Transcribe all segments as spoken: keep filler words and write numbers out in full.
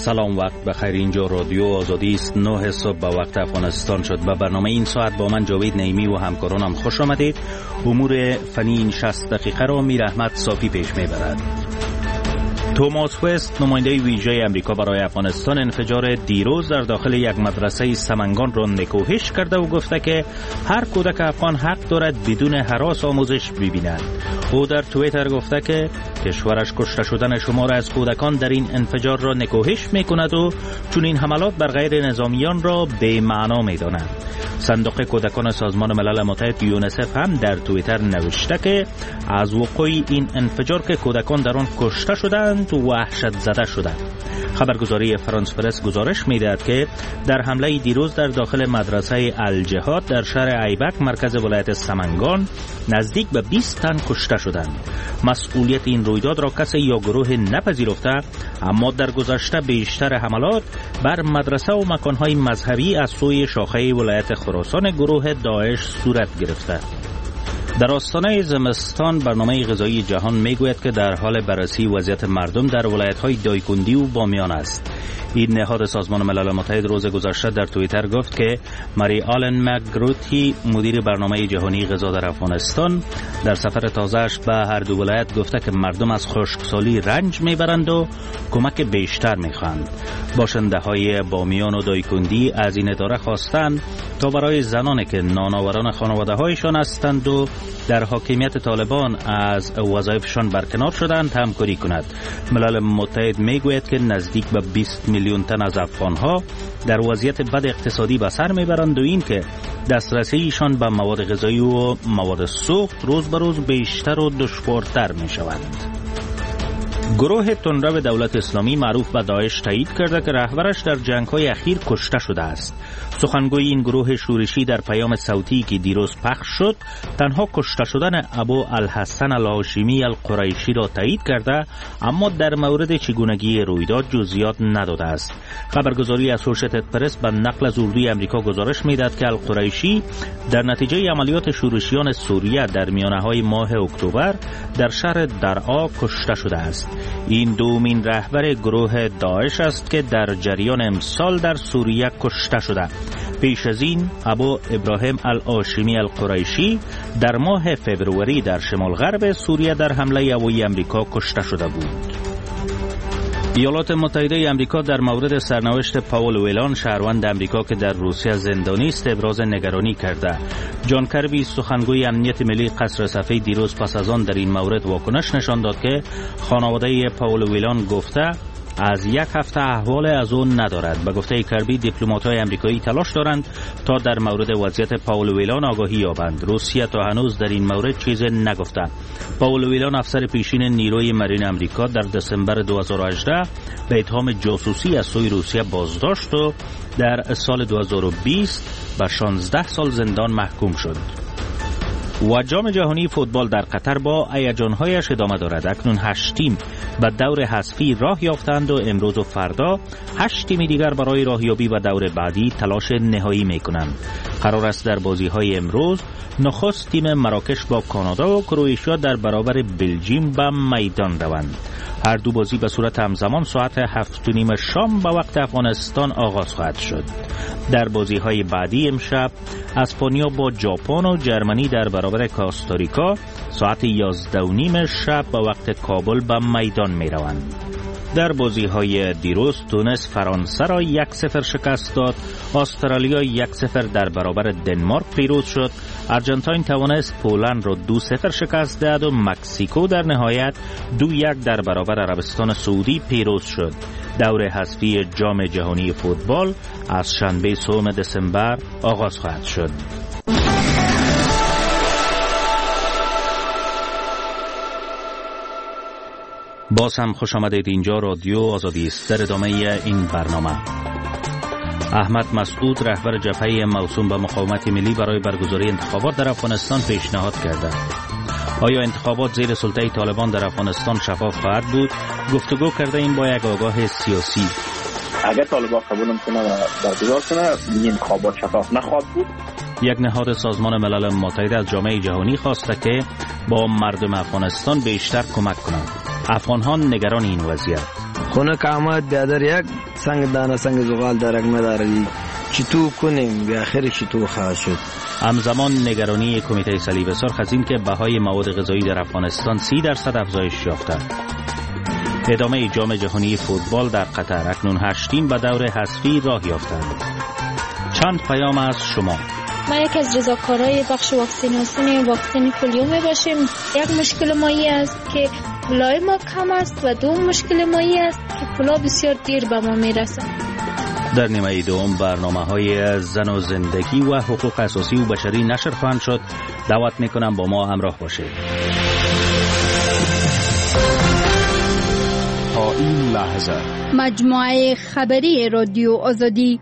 سلام، وقت بخیر. اینجا رادیو آزادی است. نه صبح به وقت افغانستان شد. به برنامه این ساعت با من جاوید نعیمی و همکارانم خوش آمدید. امور فنی این شصت دقیقه را میر احمد صافی پیش میبرد. توماس وست، نماینده ویژه امریکا برای افغانستان، انفجار دیروز در داخل یک مدرسه سمنگان را نکوهش کرده و گفته که هر کودک افغان حق دارد بدون هراس آموزش ببیند. او در توییتر گفته که کشورش کشته شدن شمار از کودکان در این انفجار را نکوهش میکند و چون این حملات بر غیر نظامیان را بی معنا میداند. صندوق کودکان سازمان ملل متحد یونیسف هم در توییتر نوشته که از وقوع این انفجار که کودکان در آن کشته شدند وحشت زده شدند. خبرگزاری فرانس پرس گزارش میدهد که در حمله دیروز در داخل مدرسه الجهاد در شهر ایبک مرکز ولایت سمنگان نزدیک به بیست تن کشته شدند. مسئولیت این رویداد را کسی یا گروه نپذیرفته، اما در گذشته بیشتر حملات بر مدرسه و مکانهای مذهبی از سوی شاخه ولایت خراسان گروه داعش صورت گرفته. در آستانه زمستان برنامه غذایی جهان میگوید که در حال بررسی وضعیت مردم در ولایت‌های دایکندی و بامیان است. این نهاد سازمان ملل متحد روز گذشته در توییتر گفت که ماری آلن مکگروتی، مدیر برنامه جهانی غذا در افغانستان، در سفر تازه‌اش به هر دو ولایت گفته که مردم از خشکسالی رنج میبرند و کمک بیشتر میخواهند. باشنده‌های بامیان و دایکندی از این اداره خواستند تا برای زنانی که نانآوران خانواده‌هایشان هستند و در حاکمیت طالبان از وظایفشان برکنار شدند همکاری کند. ملل متحد میگوید که نزدیک به بیست میلیون تن از افغانها در وضعیت بد اقتصادی به سر میبرند و این که دسترسیشان به مواد غذایی و مواد سوخت روز به روز بیشتر و دشوارتر می شود. گروه تندرو دولت اسلامی معروف به داعش تایید کرده که رهبرش در جنگ‌های اخیر کشته شده است. سخنگوی این گروه شورشی در پیام صوتی که دیروز پخش شد تنها کشته شدن ابو الحسن الهاشمی القریشی را تایید کرده، اما در مورد چگونگی رویداد جزئیات نداده است. خبرگزاری اسوشییتد پرس به نقل از اردوی امریکا گزارش می‌دهد که القریشی در نتیجه عملیات شورشیان سوریه در میانه‌های ماه اکتبر در شهر درعا کشته شده است. این دومین رهبر گروه داعش است که در جریان امسال در سوریه کشته شده. پیش از این ابو ابراهیم الهاشمی القریشی در ماه فوریه در شمال غرب سوریه در حمله هوایی امریکا کشته شده بود. ایالات متحده امریکا در مورد سرنوشت پاول ویلان، شهروند امریکا که در روسیه زندانی است، ابراز نگرانی کرده. جان کربی، سخنگوی امنیت ملی قصر سفید، دیروز پس از آن در این مورد واکنش نشان داد که خانواده پاول ویلان گفته از یک هفته احوال از اون ندارد. به گفته کربی، دیپلمات‌های آمریکایی تلاش دارند تا در مورد وضعیت پاول ویلان آگاهی یابند. روسیه تا هنوز در این مورد چیزی نگفته. پاول ویلان، افسر پیشین نیروی مرین آمریکا، در دسامبر دو هزار و هجده به اتهام جاسوسی از سوی روسیه بازداشت و در سال دو هزار و بیست به شانزده سال زندان محکوم شد. و جام جهانی فوتبال در قطر با هیجان‌هایش ادامه دارد. اکنون هشت تیم به دور حذفی راه یافتند و امروز و فردا هشت تیم دیگر برای راهیابی و دور بعدی تلاش نهایی می‌کنند. قرار است در بازی‌های امروز نخست تیم مراکش با کانادا و کرواتیا در برابر بلژیم به میدان روند. هر دو بازی به صورت همزمان ساعت هفت و نیم شام به وقت افغانستان آغاز خواهد شد. در بازی‌های بعدی امشب اسپانیا با ژاپن و جرمنی در برابر کاستاریکا ساعت یازده و نیم شب به وقت کابل به میدان می‌روند. در بازی‌های دیروز تونس فرانسه را یک صفر شکست داد، استرالیا یک صفر در برابر دنمارک پیروز شد، ارژانتین توانست پولند را دو صفر شکست داد و مکزیکو در نهایت دو یک در برابر عربستان سعودی پیروز شد. دور حذفی جام جهانی فوتبال از شنبه سوم دسامبر آغاز خواهد شد. باز هم خوش آمدید. اینجا رادیو آزادی است. در ادامه این برنامه، احمد مسعود، رهبر جبهه موسوم به مقاومت ملی، برای برگزاری انتخابات در افغانستان پیشنهاد کرده. آیا انتخابات زیر سلطه طالبان در افغانستان شفاف خواهد بود؟ گفتگو کرده این با یک آگاه سیاسی. اگر طالبان قبول نکنه و برگزار کنه، این انتخابات شفاف نخواهد بود. یک نهاد سازمان ملل متحد از جامعه جهانی خواسته که با مردم افغانستان بیشتر کمک کنند. افغانان نگران این وضعیت. خونه که آمد در یک سنگ دانه سنگ زغال درک نداری چطور کنیم به آخر چطور خواهد شد. همزمان نگرانی کمیته صلیب سرخ از این که بهای مواد غذایی در افغانستان سی درصد افزایش یافته. ادامه جام جهانی فوتبال در قطر، اکنون هشت تیم به دور حذفی راه یافتند. چند پیام از شما. ما یک از رضاکارای بخش واکسیناسیون واکسن پولیو می باشیم. یک مشکل مایی است که پولای ما کم است و دوم مشکل مایی است که پولا بسیار دیر به ما می رسند. در نیمه دوم برنامه‌های زن و زندگی و حقوق اساسی و بشری نشر خواهند شد. دعوت می‌کنم با ما همراه باشید. تا این لحظه مجموعه خبری رادیو آزادی.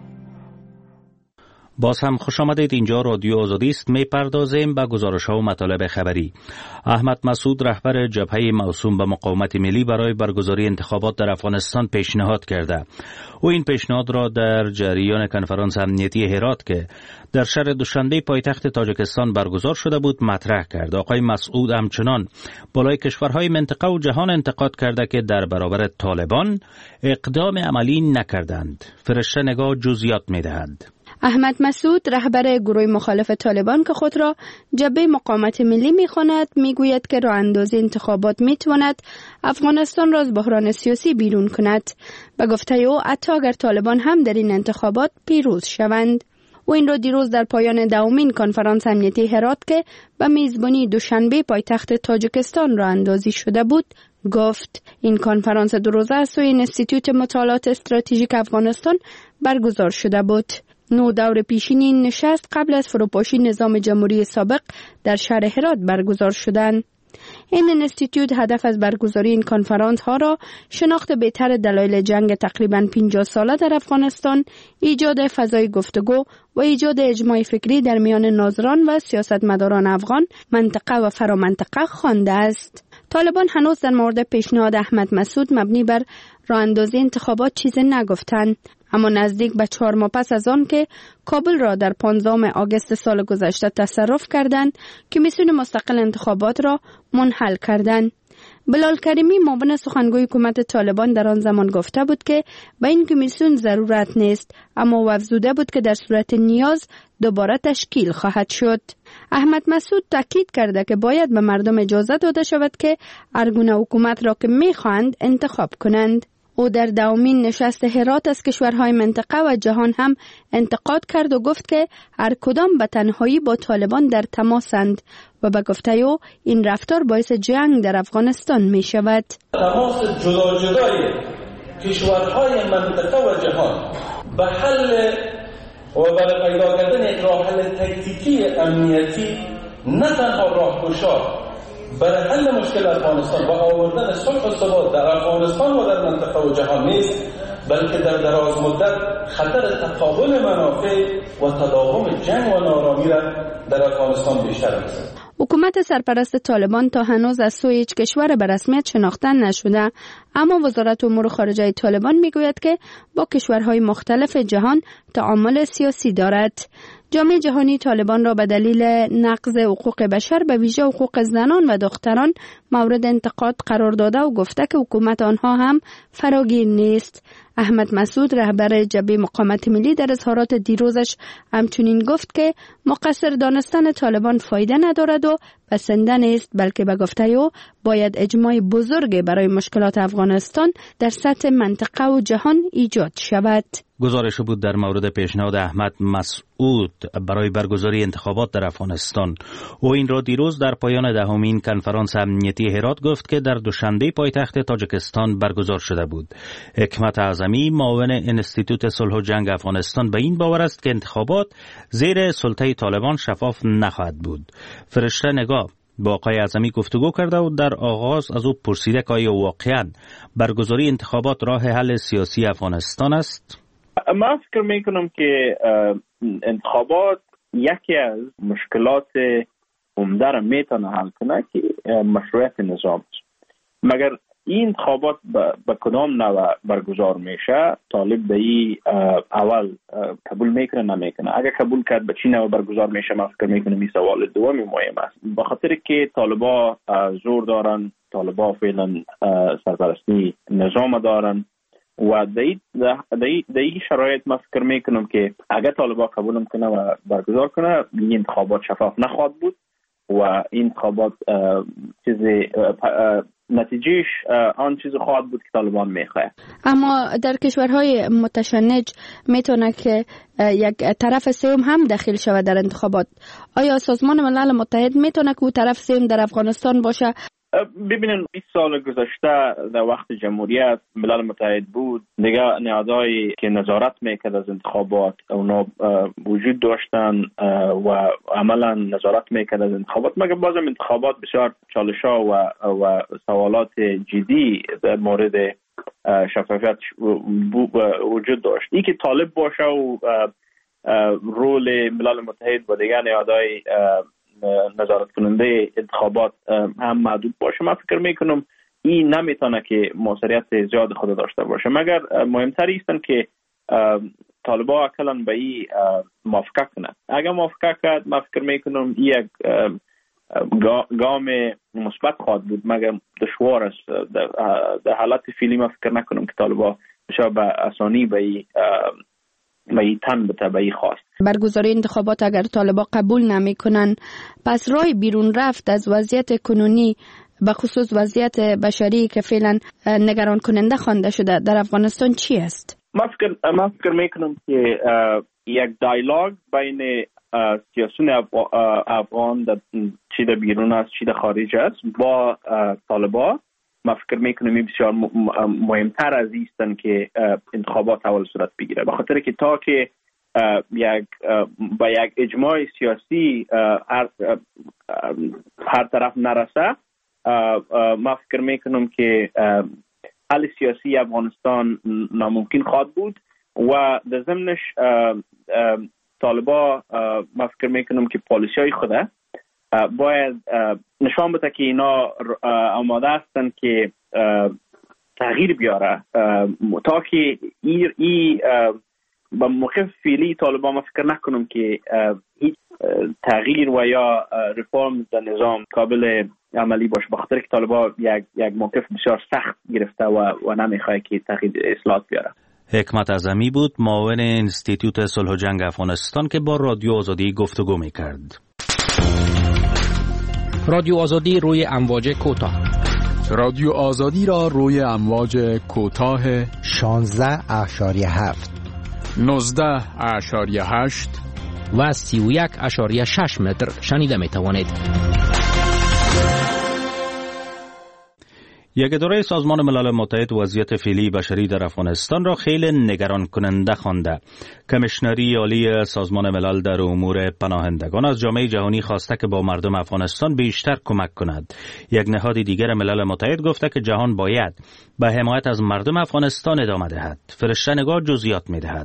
باز هم خوش آمدید. اینجا رادیو آزادی است. می پردازیم به گزارش‌ها و مطالب خبری. احمد مسعود رهبر جبهه موسوم به مقاومت ملی برای برگزاری انتخابات در افغانستان پیشنهاد کرده. او این پیشنهاد را در جریان کنفرانس امنیتی هرات که در شهر دوشنبه پایتخت تاجیکستان برگزار شده بود مطرح کرد. آقای مسعود همچنان بالای کشورهای منطقه و جهان انتقاد کرده که در برابر طالبان اقدام عملی نکردند. فرشته نگاه جزئیات می‌دهد. احمد مسعود رهبر گروه مخالف طالبان که خود را جبهه مقاومت ملی می‌خواند میگوید که راه اندازی انتخابات میتواند افغانستان را از بحران سیاسی بیرون کند. به گفته او حتی اگر طالبان هم در این انتخابات پیروز شوند. و این را دیروز در پایان دومین کنفرانس امنیتی هرات که به میزبانی دوشنبه پایتخت تاجیکستان راه اندازی شده بود گفت. این کنفرانس دو روزه از سوی انستیتوت مطالعات استراتژیک افغانستان برگزار شده بود. نو دور پیشین این نشست قبل از فروپاشی نظام جمهوری سابق در شهر هرات برگزار شدند. این انستیتوت هدف از برگزاری این کنفرانس ها را شناخت بهتر دلایل جنگ تقریباً پنجاه ساله در افغانستان، ایجاد فضای گفتگو و ایجاد اجماع فکری در میان ناظران و سیاستمداران افغان منطقه و فرامنطقه خوانده است. طالبان هنوز در مورد پیشنهاد احمد مسعود مبنی بر راه اندازی انتخابات چیزی نگفتند، اما نزدیک به چهار ماه پس از آن که کابل را در پانزدهم آگوست سال گذشته تصرف کردند که کمیسیون مستقل انتخابات را منحل کردند. بلال کریمی معاون سخنگوی حکومت طالبان در آن زمان گفته بود که به این کمیسیون ضرورت نیست، اما او افزوده بود که در صورت نیاز دوباره تشکیل خواهد شد. احمد مسعود تاکید کرده که باید به مردم اجازه داده شود که هر گونه حکومت را که می‌خواهند انتخاب کنند. او در دومین نشست هرات از کشورهای منطقه و جهان هم انتقاد کرد و گفت که هر کدام به تنهایی با طالبان در تماسند و به گفته او این رفتار باعث جنگ در افغانستان می شود. تماس جدا جدای کشورهای منطقه و جهان به حل و برای پیدا کردن یک راه حل تکتیکی امنیتی نه تنها راهگشا برای حل مشکل افغانستان و آوردن صلح و ثبات در افغانستان و در منطقه و جهان نیست، بلکه در دراز مدت خطر تقابل منافع و تداوم جنگ و نارامی را در افغانستان بیشتر می‌سازد. حکومت سرپرست طالبان تا هنوز از سوی هیچ کشور به رسمیت شناخته نشده، اما وزارت امور خارجه طالبان میگوید که با کشورهای مختلف جهان تعامل سیاسی دارد. جامعه جهانی طالبان را به دلیل نقض حقوق بشر به ویژه حقوق زنان و دختران مورد انتقاد قرار داده و گفته که حکومت آنها هم فراگیر نیست. احمد مسعود رهبر جبهه مقاومت ملی در اظهارات دیروزش همچنین گفت که مقصر دانستن طالبان فایده ندارد و بسنده نیست، بلکه به گفته او باید اجماع بزرگ برای مشکلات افغانستان در سطح منطقه و جهان ایجاد شود. گزارش بود در مورد پیشنهاد احمد مسعود برای برگزاری انتخابات در افغانستان. او این را دیروز در پایان دهمین کنفرانس امنیتی هرات گفت که در دوشنبه پایتخت تاجیکستان برگزار شده بود. حکمت اعظمی معاون انستیتوت صلح و جنگ افغانستان به این باور است که انتخابات زیر سلطه طالبان شفاف نخواهد بود. فرشته نگاه با آقای اعظمی گفتگو کرده و در آغاز از او پرسیده که آیا واقعاً برگزاری انتخابات راه حل سیاسی افغانستان است؟ من فکر میکنم که انتخابات یکی از مشکلات عمده را میتونه حل کنه که مشروعیت نظام است. مگر این انتخابات به کدام نوع برگزار میشه، طالب به این اول قبول میکنه نمیکنه. اگر قبول کرد به چی نوع برگزار میشه، من فکر میکنم این سوال دومی مهم است. به خاطر که طالبا زور دارن، طالبا فعلا سرپرستی نظام دارن، و در این شرایط ما فکر میکنم که اگر طالبان قبول کنه و برگزار کنه این انتخابات شفاف نخواهد بود و این انتخابات چیزی نتیجهش آن چیز خواهد بود که طالبان میخواه. اما در کشورهای متشنج میتونه که یک طرف سوم هم داخل شود در انتخابات. آیا سازمان ملل متحد میتونه که او طرف سوم در افغانستان باشه؟ ببینید بیست سال گذشته در وقت جمهوریت ملل متحد بود، دیگه نهادهایی که نظارت میکرد از انتخابات اونا وجود داشتن و عملا نظارت میکرد از انتخابات، مگر بازم انتخابات بسیار چالش‌ها و و سوالات جدی در مورد شفافیت وجود داشت. این که طالب باشه و رول ملل متحد و دیگر نهادهای نظارت کننده انتخابات هم محدود باشه، من فکر میکنم این نمیتونه که موثریت زیاد خود داشته باشه، مگر مهمتر ایستن که طالبان اکلا به این موافقه کنه. اگر موافقه کرد من فکر میکنم این یک گام مثبت خواهد بود، مگر دشوار است. در حالت فعلی من فکر نکنم که طالبان بسیار به آسانی به این و این تن به تبعی خواست. برگزاری انتخابات اگر طالبان قبول نمی کنن، پس راه بیرون رفت از وضعیت کنونی به خصوص وضعیت بشری که فعلا نگران کننده خوانده شده در افغانستان چی است؟ من فکر من فکر میکنم که یک دیالوگ بین سیاسیون افغان در چی در بیرون است چی در خارج است با طالبان، من فکر میکنم این بسیار مهمتر از ایستن که انتخابات اول صورت بگیره، به خاطر که تا که یک با یک اجماع سیاسی هر هر طرف نرسه، من فکر میکنم که حل سیاسی افغانستان ناممکن خواهد بود و در ضمنش طالبان من فکر میکنم که پالیسی های خوده باید نشان بده که اینا آماده هستن که تغییر بیاره، تا که ای, ای با موقف فعلی طالبان من فکر نکنم که هیچ تغییر و یا ریفرم در نظام قابل عملی باشه، بخاطر که طالبان یک یک موقف بسیار سخت گرفته و و نمیخواد که تغییر اصلاحات بیاره. حکمت اعظمی بود، معاون انستیتوت صلح و جنگ افغانستان که با رادیو آزادی گفتگو میکرد. رادیو آزادی روی امواج کوتاه. رادیو آزادی را روی امواج کوتاه شانزده اشاری هفت، نوزده اشاری هشت و سی و یک اشاری شش متر شنیده می توانید. یک اداره سازمان ملل متحد وضعیت فعلی بشری در افغانستان را خیلی نگران کننده خوانده. کمیشنری عالی سازمان ملل در امور پناهندگان از جامعه جهانی خواسته که با مردم افغانستان بیشتر کمک کند. یک نهاد دیگر ملل متحد گفته که جهان باید به حمایت از مردم افغانستان ادامه دهد. فرشته نگار جزئیات می‌دهد.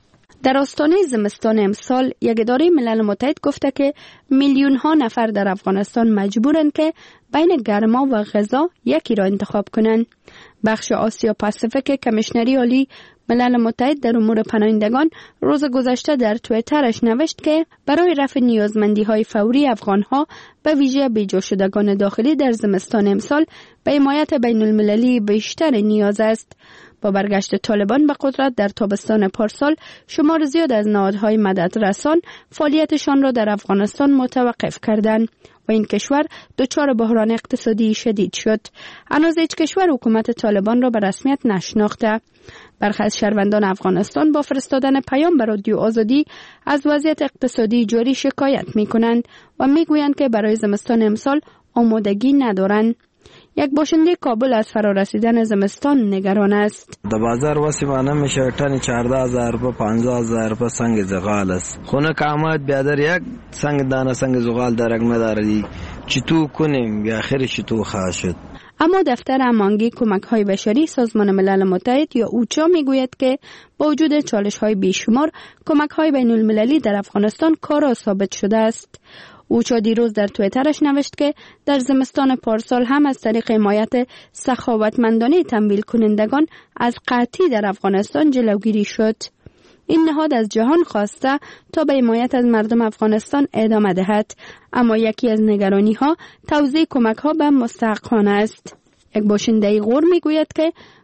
در آستانه زمستان امسال یک اداره ملل متحد گفته که میلیون ها نفر در افغانستان مجبورند که بین گرما و غذا یکی را انتخاب کنند. بخش آسیا پاسیفیک کمیشنری عالی ملل متحد در امور پناهندگان روز گذشته در توییترش نوشت که برای رفع نیازمندی های فوری افغان ها به ویژه بیجا شدگان داخلی در زمستان امسال به حمایت بین المللی بیشتر نیاز است. با برگشت طالبان به قدرت در تابستان پارسال، شمار زیاد از نهادهای مددرسان فعالیتشان را در افغانستان متوقف کردند و این کشور دچار بحران اقتصادی شدید شد. هنوز هیچ کشور حکومت طالبان را به رسمیت نشناخته. برخی از شهروندان افغانستان با فرستادن پیام به رادیو آزادی از وضعیت اقتصادی جاری شکایت می کنند و می گویند که برای زمستان امسال آمادگی ندارند. یک باشنده کابل از فرارسیدن زمستان نگران است. در بازار واسه مانه میشه تن چهارده هزار روپه پانزده هزار روپه سنگ زغال است. خونه کامات بیادر یک سنگ دانه سنگ زغال درک نداری. چطور کنیم یا آخر چطور خواهد شد؟ اما دفتر امانگی کمک های بشری سازمان ملل متحد یا اوچا میگوید که با وجود چالش های بیشمار کمک های بین المللی در افغانستان کارا ثابت شده است. اوچا دیروز در توییترش نوشت که در زمستان پارسال هم از طریق حمایت سخاوتمندانه تمویل کنندگان از قحطی در افغانستان جلوگیری شد. این نهاد از جهان خواسته تا به حمایت از مردم افغانستان ادامه دهد، اما یکی از نگرانی ها توزیع کمک ها به مستحقان است. یک باشنده غور می گوید که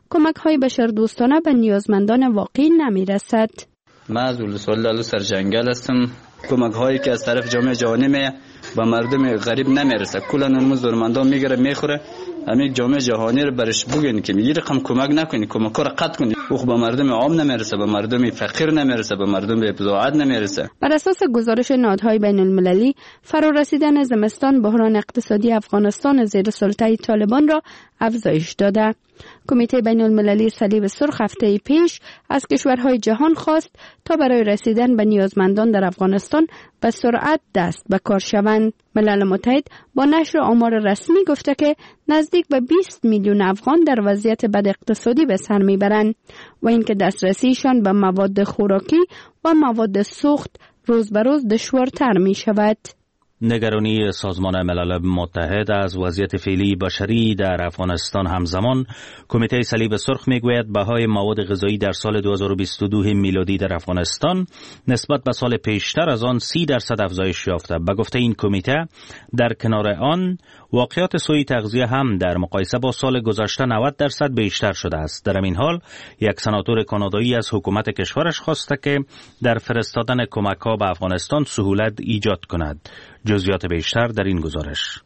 کمک های بشردوستانه به نیازمندان واقعی نمی رسد. من از ولسوالی سرجنگل هستم. کمک هایی که از طرف جامعه جهانی می و مردم غریب نمیرسه. کلا اون زورمندان میگیره میخوره. همین جامعه جهانی رو برش بگین که میگی رقم کمک نکنی، کمک رو قطع کنی. او به مردم عام نمیرسه، به مردم فقیر نمیرسه، به مردم بزاعت نمیرسه. بر اساس گزارش نهادهای بین المللی، فرا رسیدن زمستان بحران اقتصادی افغانستان زیر سلطه طالبان را افزایش داده. کمیته بین المللی صلیب سرخ هفته پیش از کشورهای جهان خواست تا برای رسیدن به نیازمندان در افغانستان به سرعت دست به کار شوند. ملل متحد با نشر آمار رسمی گفته که نزدیک به بیست میلیون افغان در وضعیت بد اقتصادی به سر میبرند و اینکه دسترسیشان به مواد خوراکی و مواد سوخت روز به روز دشوارتر می شود. نگرانی سازمان ملل متحد از وضعیت فعلی بشری در افغانستان همزمان، کمیته صلیب سرخ میگوید بهای مواد غذایی در سال دو هزار و بیست و دو میلادی در افغانستان نسبت به سال پیشتر از آن سی درصد افزایش یافته. به گفته این کمیته، در کنار آن واقعات سوء تغذیه هم در مقایسه با سال گذشته نود درصد بیشتر شده است. در این حال یک سناتور کانادایی از حکومت کشورش خواسته که در فرستادن کمک‌ها به افغانستان سهولت ایجاد کند. جزئیات بیشتر در این گزارش.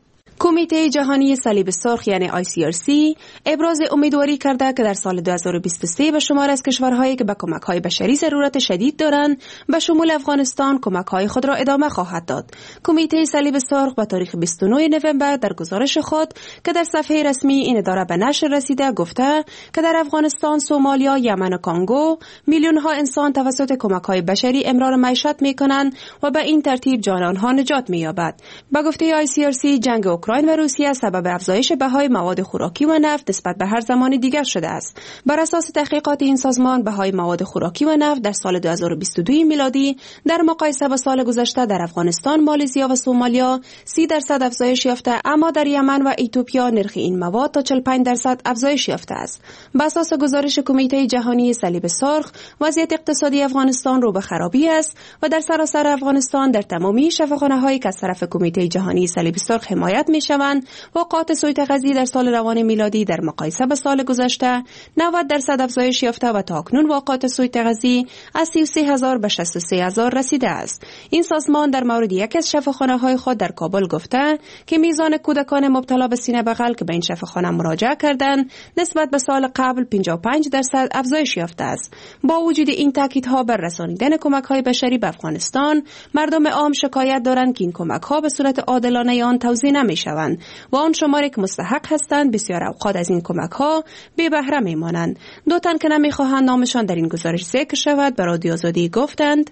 کمیته جهانی صلیب سرخ یعنی آی سی آر سی ابراز امیدواری کرده که در سال دو هزار و بیست و سه به شمار از کشورهایی که به کمک‌های بشری ضرورت شدید دارند به شمول افغانستان کمک‌های خود را ادامه خواهد داد. کمیته صلیب سرخ به تاریخ بیست و نه نوامبر در گزارش خود که در صفحه رسمی این اداره به نشر رسیده گفته که در افغانستان، سومالیا، یمن و کانگو میلیون‌ها انسان توسط کمک‌های بشری امرار معیشت می‌کنند و به این ترتیب جان آنها نجات می‌یابد. به گفته آی سی آر سی، جنگ اوکراین و روسیه سبب افزایش بهای مواد خوراکی و نفت نسبت به هر زمان دیگر شده است. بر اساس تحقیقات این سازمان، بهای مواد خوراکی و نفت در سال دو هزار و بیست و دو میلادی در مقایسه با سال گذشته در افغانستان، مالزیا و سومالیا سی درصد افزایش یافته، اما در یمن و اتیوپیا نرخ این مواد تا چهل و پنج درصد افزایش یافته است. بر اساس گزارش کمیته جهانی صلیب سرخ، وضعیت اقتصادی افغانستان رو به خرابی است و در سراسر افغانستان در تمامی شفاخانه‌هایی که از طرف کمیته جهانی صلیب سرخ حمایت می‌شوند، واقعات سوء تغذیه در سال روان میلادی در مقایسه با سال گذشته نود درصد افزایش یافته و تا اکنون واقعات سوء تغذیه از سی و سه هزار به شصت و سه هزار رسیده است. این سازمان در مورد یکی از شفاخانه‌های خود در کابل گفته که میزان کودکان مبتلا به سینه بغل که به این شفاخانه مراجعه کردند نسبت به سال قبل پنجاه و پنج درصد افزایش یافته است. با وجود این تاکیدها بر رسانیدن کمک‌های بشری به افغانستان، مردم عام شکایت دارند که این کمک‌ها به صورت عادلانه آن توزیع نمی‌شوند و آن شماری که مستحق هستند بسیار اوقات از این کمک‌ها بی بهره می‌مانند. دو تن که نمی‌خواهند نامشان در این گزارش ذکر شود به رادیو آزادی گفتند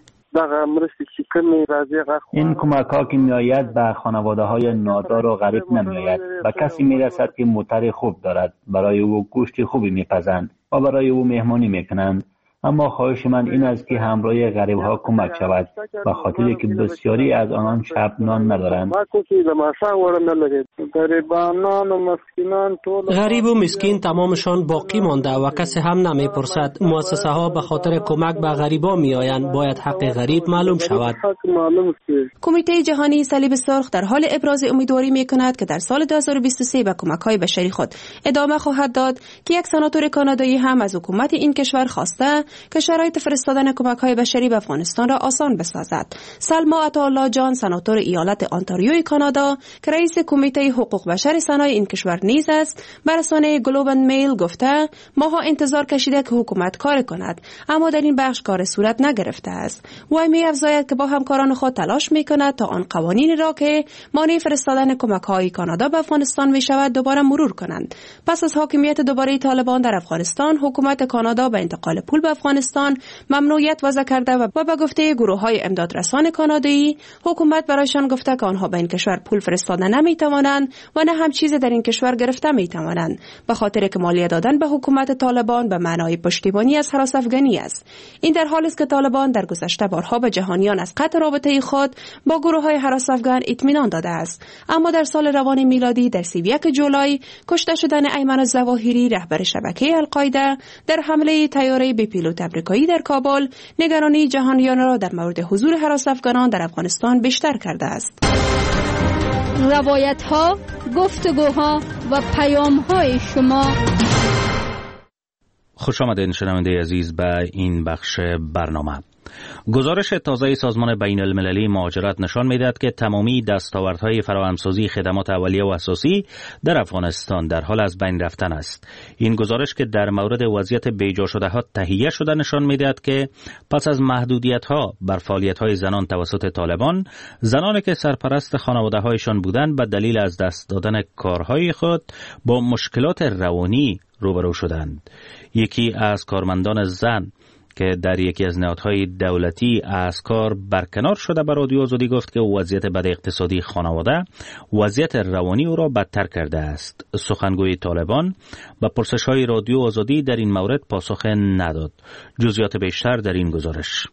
این کمک‌ها که می‌آید به خانواده‌های نادار و غریب نمی‌آید. به کسی می‌رسد که موتر خوب دارد، برای او گوشت خوبی می‌پزند و برای او مهمانی می‌کنند. اما خواهش من این است که همراه غریب‌ها کمک شود، به خاطری که بسیاری از آنان شب نان ندارند. غریب و مسکین تمامشان باقی مانده و کسی هم نمی‌پرسد. مؤسسه ها به خاطر کمک به غریبا می‌آیند. باید حق غریب معلوم شود. کمیته جهانی صلیب سرخ در حال ابراز امیدواری می‌کند که در سال دو هزار و بیست و سه به کمک‌های بشری خود ادامه خواهد داد که یک سناتور کانادایی هم از حکومت این کشور خواسته که شرایط فرستادن کمک‌های بشری به افغانستان را آسان بسازد. سلما عطاالله جان، سناتور ایالت آنتاریوی کانادا که رئیس کمیته حقوق بشر سنای این کشور نیز است، به رسانه گلوب اند میل گفته ماها انتظار کشیده که حکومت کار کند، اما در این بخش کار صورت نگرفته است. وی می‌افزاید که با همکاران خود تلاش می‌کند تا آن قوانینی را که مانع فرستادن کمک‌های کانادا به افغانستان می‌شود دوباره مرور کنند. پس از حاکمیت دوباره طالبان در افغانستان، حکومت کانادا به انتقال پول به افغانستان ممنوعیت وضع کرده و به گفته گروه‌های امدادرسان کانادایی، حکومت برایشان گفته که آنها به این کشور پول فرستاده نمی‌توانند و نه هم چیز در این کشور گرفته می‌توانند، به خاطر که مالیه دادن به حکومت طالبان به معنای پشتیبانی از هراس افغانی است. این در حالی است که طالبان در گذشته بارها به جهانیان از قطع رابطه خود با گروه‌های هراس افغان اطمینان داده است، اما در سال روان میلادی در سی و یک جولای کشته شدن ایمن الظواهری رهبر شبکه القاعده در حمله طیاره به پیلوت آمریکایی در کابل نگرانی جهانیان را در مورد حضور هراس افغانان در افغانستان بیشتر کرده است. روایت‌ها، گفتگوها و پیام‌های شما خوش آمدین شنونده عزیز به این بخش برنامه. گزارش تازه سازمان بین المللی مهاجرت نشان می‌دهد که تمامی دستاوردهای فراهمسازی خدمات اولیه و اساسی در افغانستان در حال از بین رفتن است. این گزارش که در مورد وضعیت بیجا شده ها تهیه شده نشان می‌دهد که پس از محدودیت‌ها بر فعالیت‌های زنان توسط طالبان، زنانی که سرپرست خانواده‌هایشان بودند به دلیل از دست دادن کارهای خود با مشکلات روانی روبرو شدند. یکی از کارمندان زن که در یکی از نهادهای دولتی از کار برکنار شده به رادیو آزادی گفت که وضعیت بد اقتصادی خانواده وضعیت روانی او را بدتر کرده است. سخنگوی طالبان به پرسش‌های رادیو آزادی در این مورد پاسخ نداد. جزئیات بیشتر در این گزارش.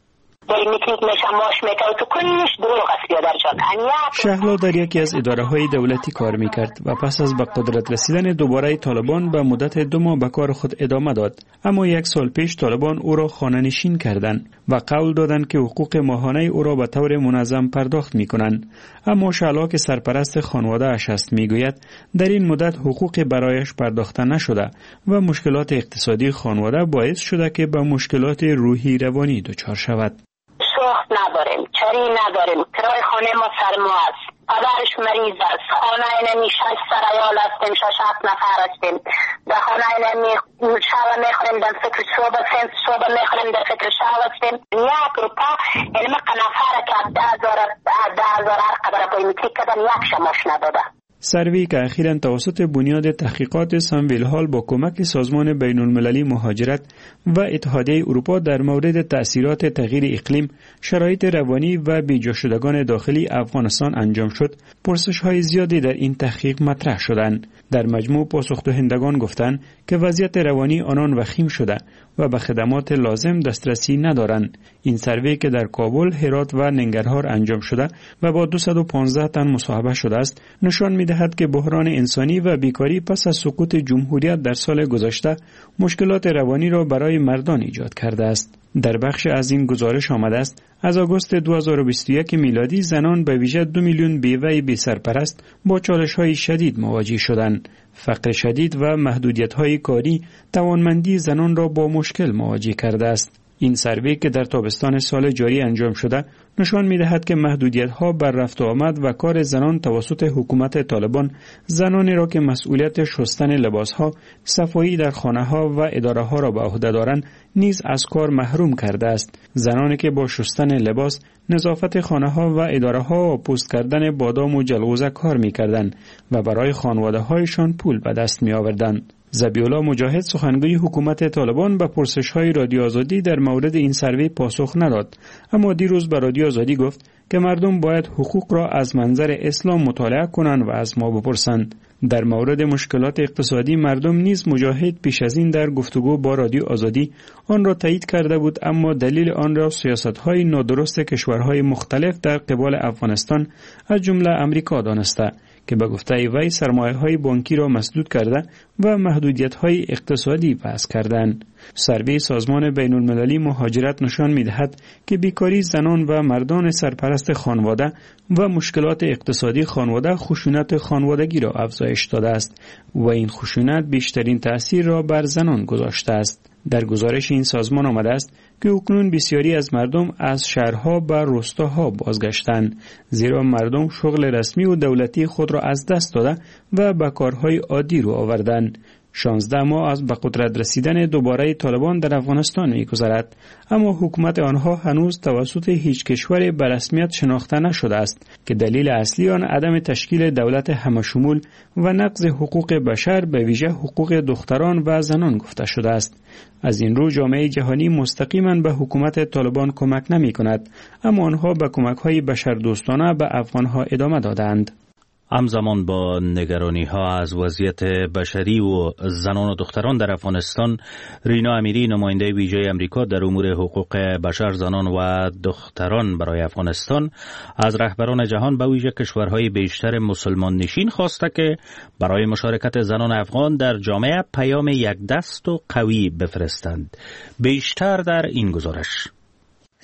شهلا در یکی از اداره های دولتی کار میکرد و پس از به قدرت رسیدن دوباره طالبان به مدت دو ماه به کار خود ادامه داد. اما یک سال پیش طالبان او را خانه نشین کردند و قول دادند که حقوق ماهانه او را به طور منظم پرداخت میکنند. اما شهلا که سرپرست خانواده اش است میگوید در این مدت حقوق برایش پرداخته نشده و مشکلات اقتصادی خانواده باعث شده که به مشکلات روحی روانی دچار شود. سوخت نداریم، چری نداریم، کرای خانه ما سر ما است، پدرش مریض است، خانه اینمی شش سرایال هستیم، شش هفت نفر هستیم، در خانه اینمی شب میخوریم، در فکر صبح هستیم، صبح میخوریم، در فکر شب هستیم. یک روپا اینمی قنفره که ده هزار ده هزار هر قدر بایمیتیک کردن یک شماش نداده. سروی که اخیراً توسط بنیاد تحقیقات سامویل هال با کمک سازمان بین المللی مهاجرت و اتحادیه اروپا در مورد تأثیرات تغییر اقلیم، شرایط روانی و بیجا شدگان داخلی افغانستان انجام شد، پرسش‌های زیادی در این تحقیق مطرح شدند. در مجموع پاسخدهندگان گفتند که وضعیت روانی آنان وخیم شده و به خدمات لازم دسترسی ندارند. این سروی که در کابل، هرات و ننگرهار انجام شده و با دویست و پانزده تن مصاحبه شده است، نشان می‌دهد که بحران انسانی و بیکاری پس از سقوط جمهوریت در سال گذشته مشکلات روانی را برای مردان ایجاد کرده است. در بخش از این گزارش آمده است از آگوست دو هزار و بیست و یک میلادی زنان به ویژه دو میلیون بیوه بی سرپرست با چالش‌های شدید مواجه شدند. فقر شدید و محدودیت‌های کاری توانمندی زنان را با مشکل مواجه کرده است. این سروی که در تابستان سال جاری انجام شده نشان می‌دهد که محدودیت‌ها بر رفت و آمد و کار زنان توسط حکومت طالبان زنانی را که مسئولیت شستن لباس‌ها، صفایی در خانه‌ها و اداره‌ها را به عهده دارند نیز از کار محروم کرده است. زنانی که با شستن لباس، نظافت خانه‌ها و اداره‌ها و پوست کردن بادام و جلغوزه کار می‌کردند و برای خانواده‌هایشان پول به دست می‌آوردند. ذبیح‌الله مجاهد سخنگوی حکومت طالبان به پرسش‌های رادیو آزادی در مورد این سروی پاسخ نداد، اما دیروز به رادیو آزادی گفت که مردم باید حقوق را از منظر اسلام مطالعه کنند و از ما بپرسند. در مورد مشکلات اقتصادی مردم نیز مجاهد پیش از این در گفتگو با رادیو آزادی آن را تایید کرده بود، اما دلیل آن را سیاست‌های نادرست کشورهای مختلف در قبال افغانستان از جمله امریکا دانسته که به گفته وی سرمایه‌های بانکی را مسدود کرده و محدودیت‌های اقتصادی وضع کردند. سروی سازمان بین المللی مهاجرت نشان می‌دهد که بیکاری زنان و مردان سرپرست خانواده و مشکلات اقتصادی خانواده خشونت خانوادگی را افزایش داده است و این خشونت بیشترین تأثیر را بر زنان گذاشته است. در گزارش این سازمان آمده است که اکنون بسیاری از مردم از شهرها به روستاها بازگشتند، زیرا مردم شغل رسمی و دولتی خود را از دست داده و به کارهای عادی رو آوردند. شانزده ماه از به قدرت رسیدن دوباره طالبان در افغانستان می‌گذرد، اما حکومت آنها هنوز توسط هیچ کشور به رسمیت شناخته نشده است که دلیل اصلی آن عدم تشکیل دولت همشمول و نقض حقوق بشر به ویژه حقوق دختران و زنان گفته شده است. از این رو جامعه جهانی مستقیما به حکومت طالبان کمک نمی‌کند، اما آنها به کمک‌های بشردوستانه به افغانها ادامه دادند. همزمان با نگرانی ها از وضعیت بشری و زنان و دختران در افغانستان، رینا امیری نماینده ویژه امریکا در امور حقوق بشر، زنان و دختران برای افغانستان از رهبران جهان به ویژه کشورهای بیشتر مسلمان نشین خواسته که برای مشارکت زنان افغان در جامعه پیام یک دست و قوی بفرستند. بیشتر در این گزارش.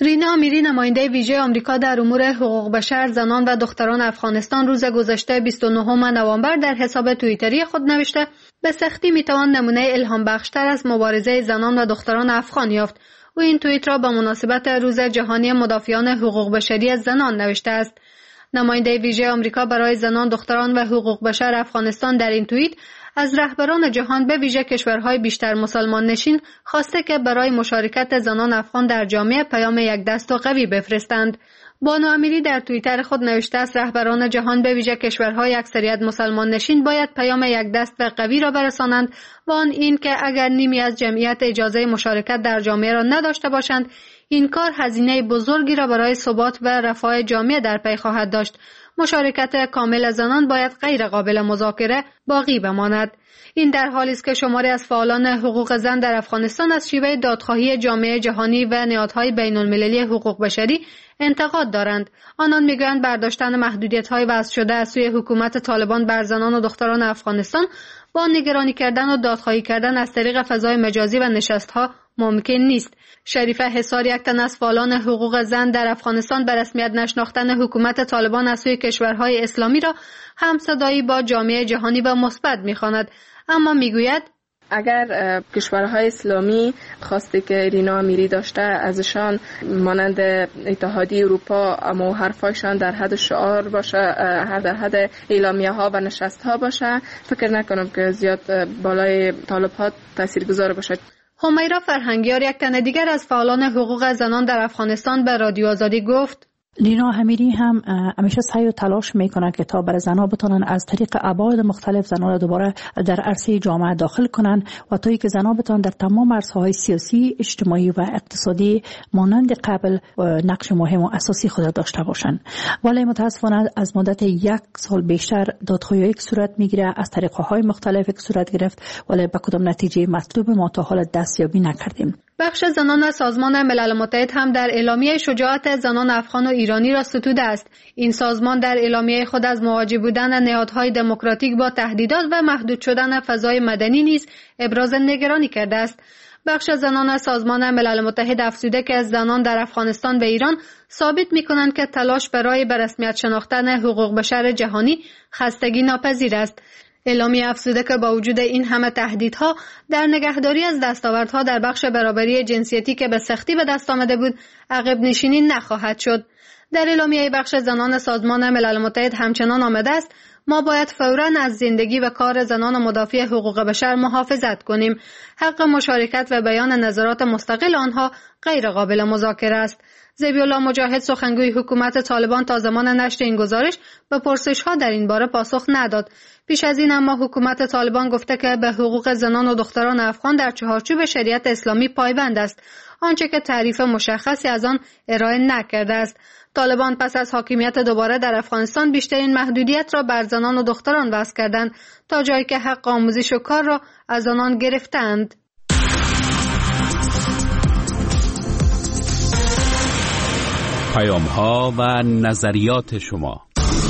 رینا امیری نماینده ویژه آمریکا در امور حقوق بشر، زنان و دختران افغانستان روز گذشته بیست و نهم نوامبر در حساب توییتری خود نوشته به سختی میتوان نمونه الهام بخشتر از مبارزه زنان و دختران افغان یافت. او این توییت را به مناسبت روز جهانی مدافعان حقوق بشری زنان نوشته است. نماینده ویژه آمریکا برای زنان، دختران و حقوق بشر افغانستان در این توییت از رهبران جهان به ویژه کشورهای بیشتر مسلمان نشین خواسته که برای مشارکت زنان افغان در جامعه پیام یک دست و قوی بفرستند. بانو امیری در توییتر خود نوشته است رهبران جهان به ویژه کشورهای اکثریت مسلمان نشین باید پیام یک دست و قوی را برسانند و آن این که اگر نیمی از جمعیت اجازه مشارکت در جامعه را نداشته باشند، این کار هزینه بزرگی را برای ثبات و رفاه جامعه در پی خواهد داشت. مشارکت کامل زنان باید غیر قابل مذاکره باقی بماند. این در حالی است که شماری از فعالان حقوق زن در افغانستان از شیوه دادخواهی جامعه جهانی و نهادهای بین المللی حقوق بشری انتقاد دارند. آنان میگویند برداشتن محدودیت‌های وضع شده از سوی حکومت طالبان بر زنان و دختران افغانستان با نگرانی کردن و دادخواهی کردن از طریق فضای مجازی و نشست‌ها ممکن نیست. شریفه حصار، یک تن از فعالان حقوق زن در افغانستان، به رسمیت نشناختن حکومت طالبان از سوی کشورهای اسلامی را همصدایی با جامعه جهانی و مثبت می‌خواند، اما میگوید اگر کشورهای اسلامی خواسته که رینا امیری داشته ازشان مانند اتحادیه اروپا اما حرفایشان در حد شعار باشه، هر در حد اعلامیه ها و نشست ها باشه، فکر نکنم که زیاد بالای طالب ها تاثیرگذار باشه. همیرا فرهنگیار، یک تن دیگر از فعالان حقوق زنان در افغانستان، به رادیو آزادی گفت رینا امیری هم همیشه سعی و تلاش میکنه که تا برای زنها بتونن از طریق ابعاد مختلف زنها را دوباره در عرصه جامعه داخل کنن و تا اینکه زنها بتونن در تمام عرصه‌های سیاسی، اجتماعی و اقتصادی مانند قبل نقش مهم و اساسی خود داشته باشن. ولی متاسفانه از مدت یک سال بیشتر دادخواهی یک صورت میگیره، از طریق‌های مختلف یک صورت گرفت، ولی به کدام نتیجه مطلوب ما تا حال دستیابی نکردیم. بخش زنان سازمان ملل متحد هم در اعلامیه شجاعت زنان افغان و ایرانی را ستوده است. این سازمان در اعلامیه خود از مواجه بودن نهادهای دموکراتیک با تهدیدات و محدود شدن فضای مدنی نیز ابراز نگرانی کرده است. بخش زنان سازمان ملل متحد افزوده که زنان در افغانستان و ایران ثابت می‌کنند که تلاش برای به رسمیت شناختن حقوق بشر جهانی خستگی ناپذیر است. اعلامیه افزوده که با وجود این همه تهدیدها در نگهداری از دستاوردها در بخش برابری جنسیتی که به سختی به دست آمده بود عقب نشینی نخواهد شد. در اعلامیه بخش زنان سازمان ملل متحد همچنان آمده است ما باید فوراً از زندگی و کار زنان و مدافع حقوق بشر محافظت کنیم. حق مشارکت و بیان نظرات مستقل آنها غیر قابل مذاکره است. ذبیح‌الله مجاهد، سخنگوی حکومت طالبان، تا زمان نشر این گزارش به پرسش‌ها در این باره پاسخ نداد. پیش از این اما حکومت طالبان گفته که به حقوق زنان و دختران افغان در چهارچوب شریعت اسلامی پایبند است، آنچه که تعریف مشخصی از آن ارائه نکرده است. طالبان پس از حاکمیت دوباره در افغانستان بیشترین محدودیت را بر زنان و دختران وضع کردند، تا جایی که حق آموزش و کار را از آنان گرفتند. پیام ها و نظریات شما.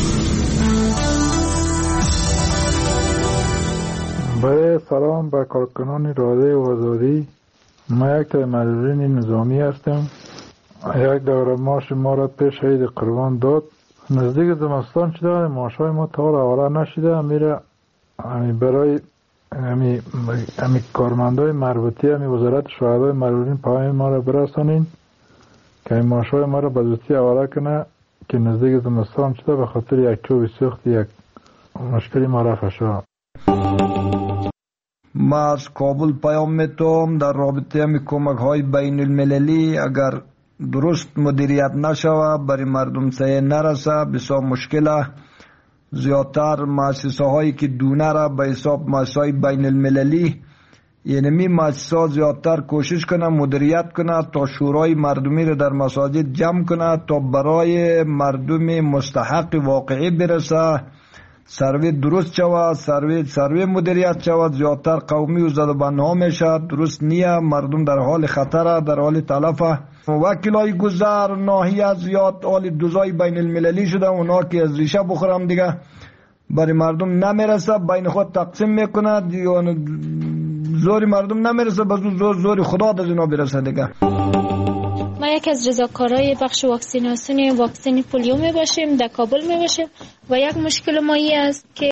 برای سلام به کارکنان رادیو آزادی. ما یک تا مسئولین نظامی هستم. یک دوره معاش ما را پیش عید قربان داد. نزدیک زمستان شده، معاشای ما تا حالا نشده. میره همی برای همی همی کارمندای مربوطی همی وزارت شهدای مسئولین پیام ما را برسانین که این معاشای ما را به زودی حواله کنه که نزدیک زمستان شده، به خاطر یک چوب سوخت یک مشکلی ما رفع شد. ما از کابل پیام میتونم در رابطه می کمک های بین المللی اگر درست مدیریت نشوه برای مردم سعی نرسه بسیار مشکله. زیادتر مؤسسه هایی که دونه را به حساب مؤسسه های بین المللی، یعنی می مؤسسه زیادتر کوشش کنه مدیریت کنه تا شورای مردمی را در مساجد جمع کنه تا برای مردم مستحق واقعی برسه، سروی درست شود، سروی سروی مدیریت شود. زیادتر قومی و زدبانها میشه، درست نیه، مردم در حال خطر، در حال تلفه. وکیلای گذر ناحیه زیاد حال دوزای بین المللی شده، اونا که از ریشه بخورم دیگه برای مردم نمیرسه، بین خود تقسیم میکنه، زوری مردم نمیرسه، بس زور زوری خدا از اینا برسه دیگه. من یکی از رضاکارای بخش واکسیناسیون واکسن پولیو می باشیم، در کابل می باشیم و یک مشکل ما این است که